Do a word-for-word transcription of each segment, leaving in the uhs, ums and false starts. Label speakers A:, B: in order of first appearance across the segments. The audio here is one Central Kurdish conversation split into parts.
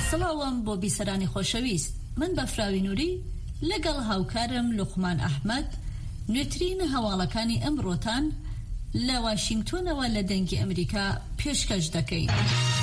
A: سڵاوم بۆ بیسەرانی خۆشەویست، من بەفراوی نووری لەگەڵ هاوکارم لوقمان ئەحمەد نوێترین هەواڵەکانی ئەمڕۆتان لە واشنگتۆنەوە لە دەنگی ئەمریکا پێشکەش دەکەین.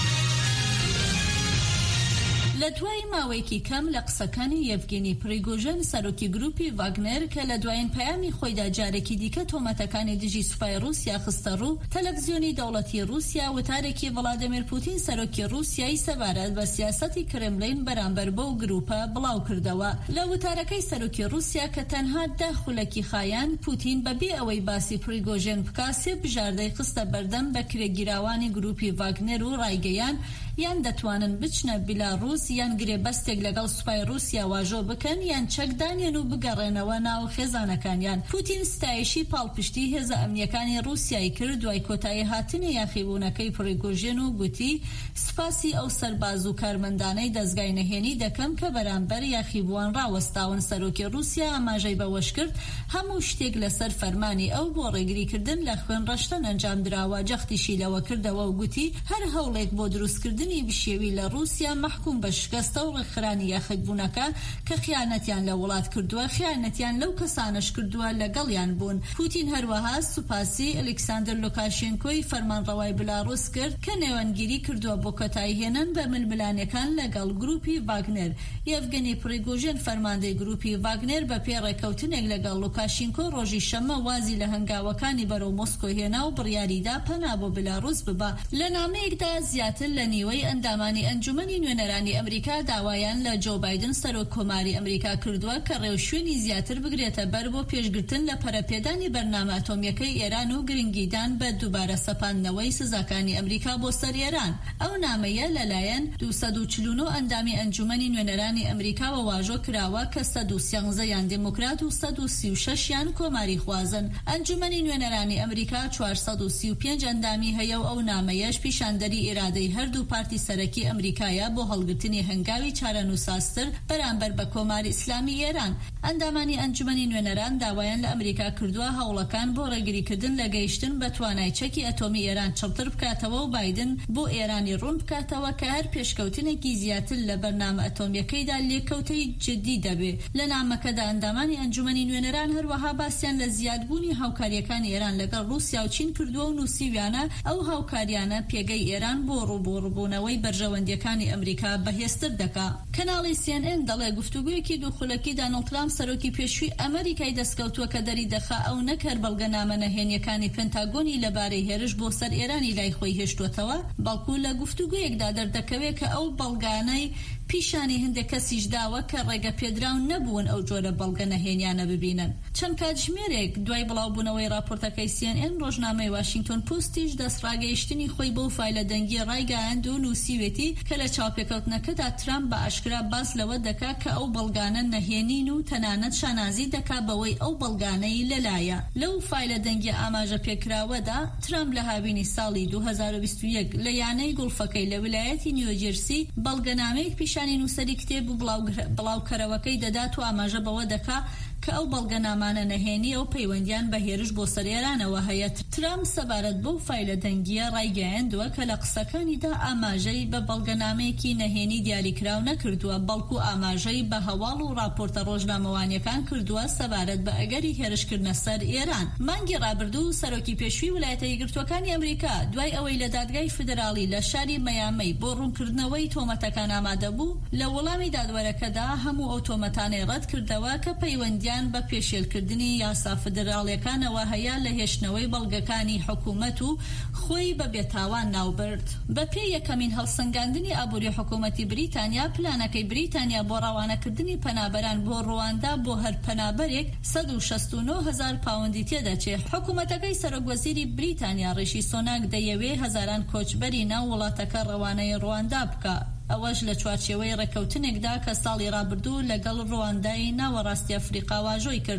A: لە دوای ماوەیەکی کەم لە قسەکانی یەڤگێنی پریگۆژن سەرۆکی گروپی ڤاگنەر کە لە دوایین پەیامی خۆیدا جارێکی دیکە تۆمەتەکانی دژی سوپای رووسیا خستە ڕوو، تەلەڤیزیۆنی دەوڵەتی رووسیا وتارێکی ڤڵادیمیر پوتین سەرۆکی رووسیای سەبارەت بە سیاسەتی کرێملین بەرامبەر بەو گروپە بڵاو کردەوە. لە وتارەکەی سەرۆکی رووسیا کە تەنها دە خولەکی خایان، پوتین بەبێ ئەوەی باسی پریگۆژن بکات سێ بژاردەی خستە بەردەم بە کرێگیراوانی گروپی ڤاگنەر و ڕایگەیان یان دەتوانن بچنە بیلاڕووس یان گرێبەستێک لەگەڵ سوپای رووسیا واژۆ بکەن یان چەکدانیان و بگەڕێنەوە ناو خێزانەکانیان. پوتین ستایشی پاڵپشتی هێزە ئەمنیەکانی رووسیای کرد دوای کۆتایی هاتنی یاخیبوونەکەی پریگۆژن و گوتی سپاسی ئەو سەرباز و کارمەندانەی دەستگای نەهێنی دەکەم کە بەرامبەر یاخیبووان ڕاوەستاون. سەرۆکی رووسیا ئاماژەی بەوەش کرد هەموو شتێک لەسەر فەرمانی ئەو بۆ ڕێگریکردن لە خوێن ڕەشتن ئەنجام دراوە. جەختیشی لەوە کردەوە و گوتی هەر هەوڵێک بۆ دروستکردن بشێوی لە رووسیا محکوم بە شکستە و ڕێکخرانی یاخیبوونەکە کە خیانەتیان لە وڵات کردووە، خیانەتیان لەو کەسانش کردووە لەگەڵیان بوون. پوتین هەروەها سوپاسی ئەلێکساندر لوکاشێنکۆی فەرمانڕەوای بلاڕوس کرد کە نێوەنگیری کردووە بۆ کۆتاییهێنان بە ململانیەکان لەگەڵ گروپی ڤاگنەر. یەڤگێنی پریگۆژن فەرماندەی گروپی ڤاگنەر بە پێ ڕێکەوتنێک لەگەڵ لوکاشێنکۆ ڕۆژی شەمە وازی لە هەنگاوەکانی بەرەو مۆسکۆ هێنا و بڕیاریدا پەنا بۆ بلاڕوس ببە. لە نامەیەکدا زیاتر لە نیوەی ئەندامانی ئەنجومەنی نوێنەرانی ئەمریکا داوایان لە جۆ بایدن سەرۆک کۆماری ئەمریکا کردووە کە ڕێوشوێنی زیاتر بگرێتە بەر بۆ پێشگرتن لە پەرەپێدانی بەرنامە ئەتۆمیەکەی ئێران و گرنگیدان بە دووبارە سەپاندنەوەی سزاکانی ئەمریکا بۆ سەر ئێران. ئەو نامەیە لەلایەن دووسەد و چل و نۆ ئەندامی ئەنجومەنی نوێنەرانی ئەمریکاوە واژۆ کراوە کە سەد و سیانزە یان دموکرات و سەد و سی و شەش یان کۆماری خوازن. ئەنجومەنی نوێنەرانی ئەمریکا چوارسەد و سی و پێنج ئەندامی هەیە و ئەو نامەیەش پیشاندەری ئێرادەی هەردوو پارتی سەرەکی ئەمریکایە بۆ هەڵگرتنی هەنگاوی چارەنووساستر بەرامبەر بە کۆماری ئیسلامی ئێران. ئەندامانی ئەنجومەنی نوێنەران داوایان لە ئەمریکا کردووە هەوڵەکان بۆ ڕێگریکردن لە گەیشتن بە توانای چەکی ئەتۆمی ئێران چڵتر بکاتەوە و بایدن بۆ ئێرانی ڕوون بکاتەوە کە هەر پێشکەوتنێکی زیاتر لە بەرنامە ئەتۆمیەکەیدا لێکەوتەی جدی دەبێ. لە نامەکەدا ئەندامانی ئەنجومەنی نوێنەران هەروەها باسییان لە زیادبوونی هاوکاریەکانی ئێران لەگەڵ رووسیا و چین کردووە و نووسیویانە ئەو هاوکاریانە پێگەی ئێران بۆ ڕووبوونەوەی بەرژەوەندیەکانی ئەمریکا بەهێزتر دەکا. کەناڵی سی ئێن ئێن دەڵێ گفتوگویەکی دووخولەکی دانەڵد ترامپ سەرۆکی پێشووی ئەمریکای دەستکەوتووە کە دەری دەخا ئەو نەکەر بەڵگەنامە نەهێنیەکانی پێنتاگۆنی لەبارەی هێرش بۆ سەر ئێرانی لای خۆی هێشتوتەوە، بەڵکو لە گفتوگویەکدا دەردەکەوێت کە ئەو بەڵگانەی پیشانی هەندێک کەسیش داوە کە ڕێگە پێدراون نەبوون ئەو جۆرە بەڵگە نەهێنیانە ببینن. چەند کاتژمێرێک دوای بڵاوبوونەوەی راپۆرتەکەی سی ئێن ئێن ڕۆژنامەی واشنگتۆن پۆستیش دەستڕاگەیشتنی خۆی بەو فایلە دەنگی ڕایگەیاند و نووسیوێتی کە لە چاوپێکەوتنەکەدا ترامپ بە ئاشکرا باس لەوە دەکا کە ئەو بەڵگانە نەهێنین و تەنانەت شانازی دەکا بەوەی ئەو بەڵگانەی لەلایە. لەو فایلە دەنگی ئاماژە پێکراوەدا ترامپ لە هاوینی ساڵی دوو هەزار و بیست و یەک لە یانەی گوڵفەکەی لە ویلایەتی نیوجێرسی بەڵگەنامەیەک پیشانی نووسەری کتێب و بڵاوکەرەوەکەی دەدات و ئاماژە بەوە دەکا کە ئەو بەڵگەنامانە نەهێنی ئەو پەیوەندیان بە هێرش بۆ سەر ئێرانەوە هەیە. ترامپ سەبارەت بەو فایلە دەنگیە ڕایگەیاندووە کە لە قسەکانیدا ئاماژەی بە بەڵگەنامەیەکی نەهێنی دیاریکراو نەکردووە، بەڵکو ئاماژەی بە هەواڵ و راپۆرتە ڕۆژنامەوانیەکان کردووە سەبارەت بە ئەگەری هێرشکردنە سەر ئێران. مانگی ڕابردوو سەرۆکی پێشووی ویلایەتە یەکگرتووەکانی ئەمریکا دوای ئەوەی لە دادگای فیدرالی لە شاری مەیامی بۆ ڕوونکردنەوەی تۆمەتەکان ئامادە بوو، لە وەڵامی دادوەرەکەدا هەموو ئەو تۆمەتانەی ڕەت کردەوە کە پەیوەندیان بە پێشێلکردنی یاسا فدراڵیەکانەوە هەیە لە هێشتنەوەی بەڵگەکانی حکوومەت و خۆی بە بێتاوان ناوبرد. بە پێ یەکەمین هەڵسەنگاندنی ئابووری حکوومەتی بریتانیا، پلانەکەی بریتانیا بۆ ڕەوانەکردنی پەنابەران بۆ ڕواندا بۆ هەر پەنابەرێک سەد و شەست و نۆ هەزار پاوەندی تێدەچێت. حکوومەتەکەی سەرۆکوەزیری بریتانیا ڕیشی سۆناک دەیەوێ هەزاران کۆچبەری ناو وڵاتەکە ڕەوانەی ڕواندا بکە. ئەوەش لە چوارچێوەی ڕێکەوتنێکدا کە ساڵی ڕابردوو لەگەڵ ڕواندای ناوەڕاستی ئەفریقا واژۆی کرد.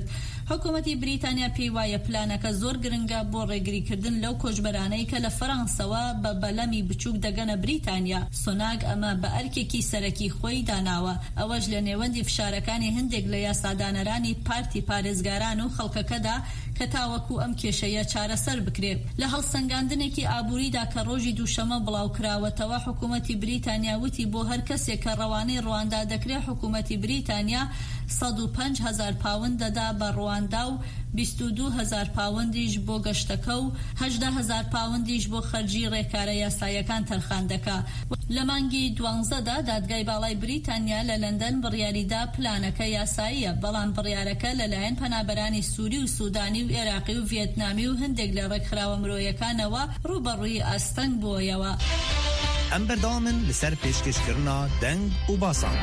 A: حکوومەتی بریتانیا پێی وایە پلانەکە زۆر گرنگە بۆ ڕێگریکردن لەو کۆچبەرانەی کە لە فەڕەنسەوە بە بەلەمی بچووک دەگەنە بریتانیا. سۆناک ئەمە بە ئەرکێکی سەرەکی خۆی داناوە، ئەوەش لە نێوەندی فشارەکانی هەندێک لە یاسادانەرانی پارتی پارێزگاران و خەڵکەکەدا کە تاوەکو ئەم کێشەیە چارەسەر بکرێت. لە هەڵسەنگاندنێکی ئابووریدا کە ڕۆژی دووشەمە بڵاوکراوەتەوە حکوومەتی بریتانیا وتی بۆ هەر کەسێک کە ڕەوانەی ڕواندا دەکرێت حکوومەتی بریتانیا سەد و پێنج هەزار پاوند دەدا بە ڕواندا و بیست و دوو هەزار پاوندیش بۆ گەشتەکە و هەژدە هەزار پاوندیش بۆ خەرجی ڕێکارە یاسایەکان تەرخان دەکا. لە مانگی دوانزەدا دادگای باڵای بریتانیا لە لەندەن بڕیاریدا پلانەکە یاساییە، بەڵام بڕیارەکە لەلایەن پەنابەرانی سووری و سوودانی و عێراقی و ڤێتنامی و هەندێک لە ڕێکخراوە مرۆیەکانەوە ڕوبەڕووی ئاستەنگ بوویەوە.
B: ئەم بەردەوامن لەسەر پێشکەشکردنا دەنگ و باسان.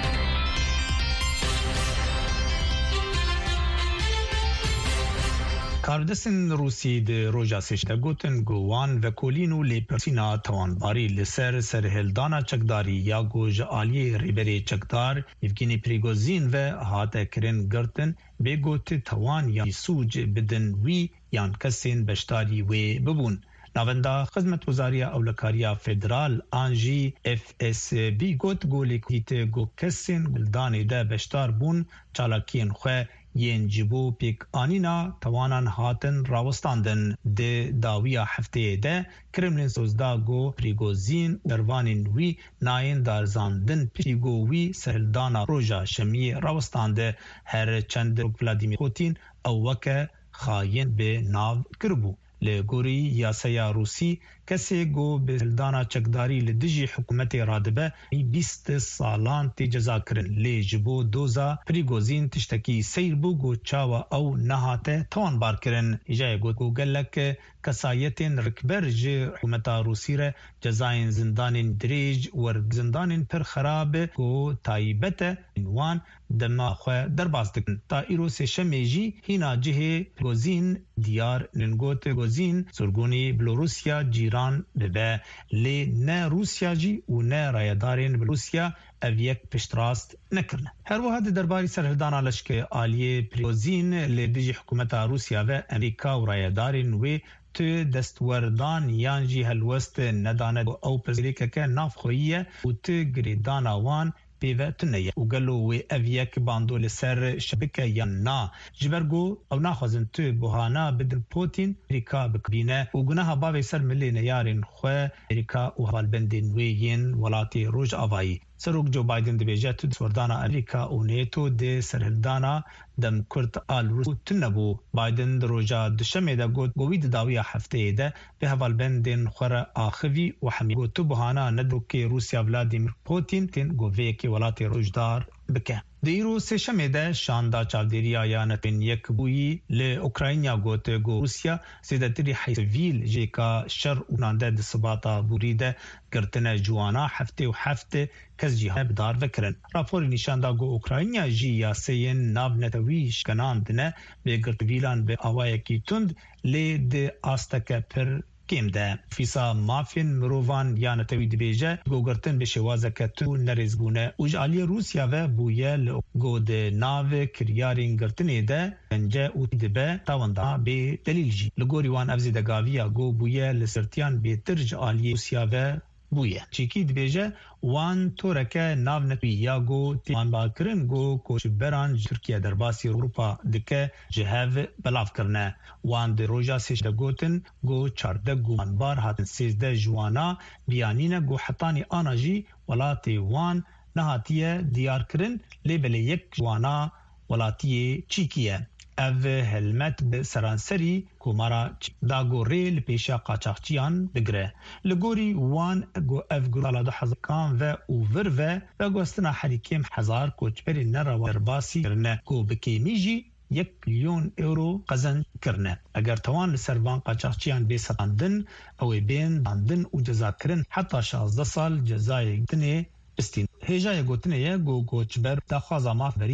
B: کاردستن روسی د روژا سشته گوتن گوان و کولین و لیپرسینا توانباری لسر سرهلدانا چکداری یا گوژ آلی ریبری چکدار یفگینی پریگوزین و هاته کرن گرتن به گوت توان یا سوج بدن وی یان کسین بشتاری وی ببون. ناوندا خدمت وزاریا اولکاریا فدرال آنجی اف اس بی گوت گولیکیت گو کسین گلدانی ده بشتار بون چالاکین خواه ین جبو پیک آنینا توانان هاتن راوستاندن ده داویا هفته ده کرملین سوزدا گو پریگوزین دروانین وی ناین دارزاندن پریگو وی سهلدانا روژا شمی راوستانده هر چند ولادیمیر پوتین او وکه خاین به ناو کربو. لگوری یاسیا روسی کسی گو به سلدانا چکداری لدجی حکومت رادبه بیست سالان تی جزا کرن لی جبو دوزا پریگوزین تشتکی سیر بو گو چاوا او نهاته توان بار کرن. ایجای گو گو گلک کسایتین رکبر جی حکومت روسی ره جزاین زندانین دریج ور زندانین پر خراب گو تایبت انوان دما خواه درباز دکن. تا ایرو سشمی جی هینا جه گوزین دیار ننگوت گوزین سرگونی بلوروسیا جیران ببه لی نه روسیا جی و نه رایدارین بلوروسیا او یک پشتراست نکرنه. هر وحد درباری سرهدانا لشک آلیه پریگوزین لی دیجی حکومت روسیا و امریکا و رایدارین و تو دستوردان یانجی هلوست ندانه او پزریکه که ناف خوییه و تو گریدانا وان پیوه تنیه و گلو و اویک باندو لسر شبکه یا نا جبرگو او ناخوازن تو بوهانا بدن پوتین امریکا بکبینه و گناه باوی سر ملی نیارین خواه امریکا و حوالبندین ویین ولاتی روژ آوایی. سروک جو بایدن دبیجه تو دستوردانا امریکا و نیتو ده سرهلدانا دم کرد آل روس تنبو. بایدن روژا دشمه ده گوت گوید داوی هفته ده به حوالبندین خور آخوی و حمیگو تو بوهانا ندو که روسیا ولادیمیر پوتین تین گووه که ولاتی روژدار بکه. دیرو سشمه ده شاندا چالدیری آیانتین یک بویی لی اوکراینیا گوت گو روسیا سیدتری حیث ویل جیکا شر اونانده ده سباتا بوریده گرتنه جوانا هفته و هفته کس جیها بدار وکرن. راپور نشاندا گو اوکراینیا جی یا سین ناب نتویش کناندنه به گرت ویلان به آوائه کی تند لی ده آستکه پر کم ده. فیسا مافین مروان یا نتوی دبیجه گوگرتن به شوازه که تو نریزگونه اوج آلی روسیا و بویه لگو ده ناو کریارین گرتنه ده انجه اوتی دبه تاونده به دلیل جی. لگو ریوان افزی دگاویا گو بویه لسرتیان به درج آلی روسیا و بویه. چیکی دبیجه وان تورکه ناو نتوی یا گو تیمان باکرن گو کوش بران ترکیه در باسی اروپا دکه جهاو بلاف کرنه. وان در روژا سیشده گوتن گو چارده گوان بار هاتن سیزده جوانا بیانین گو حتانی آنا جی ولاتی وان نهاتیه دیار کرن لیبل یک جوانا ولاتی چیکیه. او هلمت به سرانسری کومارا دا گو ریل پیشا قاچاقچیان بگره. لگوری وان گو اف گو سالا دو حزکان و اوور و و گوستنا حریکیم هزار کوچبری نرا و درباسی کرنه گو بکیمی جی یک میلیون اورو قزن کرنه. اگر توان لسروان قاچاقچیان بی ستاندن او بین باندن و جزا کرن حتی شازده سال جزای گتنه استین. هجای گوتنه گو گوچبر دا خوازا ماف بریه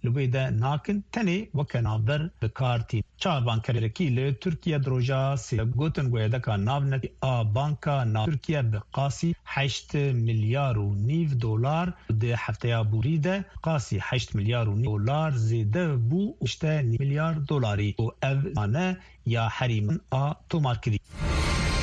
B: لبیده ناکن تنی وکنابر بکارتی چار بانکرکی ل ترکیه دروجا سی گوتن گویده که ناونتی آ بانکا نا ترکیه بقاسی هشت میلیارد و نیف دلار ده هفته بوریده قاسی هشت میلیارد و نیف دلار زیده بو اشته میلیارد دلاری و او آنه یا حریم آ تومار کردی.